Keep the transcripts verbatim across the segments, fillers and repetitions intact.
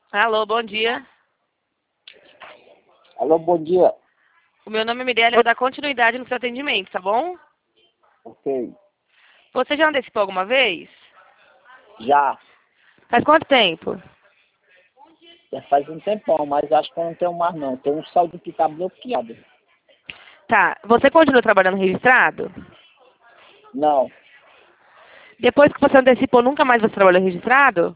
Alô, bom dia. Alô, bom dia. O meu nome é Mirella, eu vou dar continuidade no seu atendimento, tá bom? Ok. Você já antecipou alguma vez? Já. Faz quanto tempo? Já faz um tempão, mas acho que eu não tenho mais não. Tem um saldo que tá bloqueado. Tá, você continua trabalhando registrado? Não, Depois que você antecipou, nunca mais você trabalhou registrado?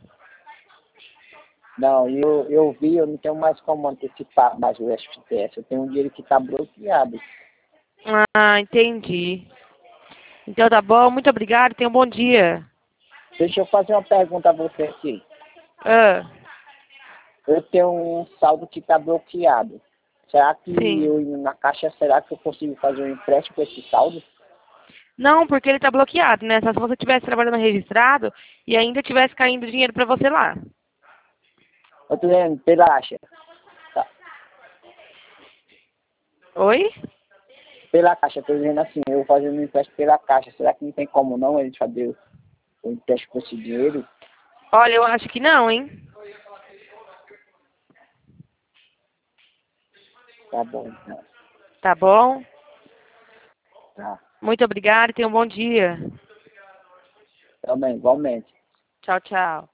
não. Eu, eu vi, eu não tenho mais como antecipar mais o F T S. Eu tenho um dinheiro que tá bloqueado. Ah, entendi. Então tá bom, muito obrigada, tenha um bom dia. Deixa eu fazer uma pergunta a você aqui. Ah, Eu tenho um saldo que tá bloqueado. Será que sim. eu indo na caixa, será que eu consigo fazer um empréstimo com esse saldo? Não, porque ele tá bloqueado, né? Só se você estivesse trabalhando registrado e ainda tivesse caindo dinheiro pra você lá. Eu tô dizendo, pela caixa. Tá. Oi? Pela caixa, tô dizendo assim, eu fazendo um empréstimo pela caixa. Será que não tem como não ele fazer o empréstimo com esse dinheiro? Olha, eu acho que não, hein? Tá bom, então. Tá bom? Tá. Muito obrigada e tenha um bom dia. Também, igualmente. Tchau, tchau.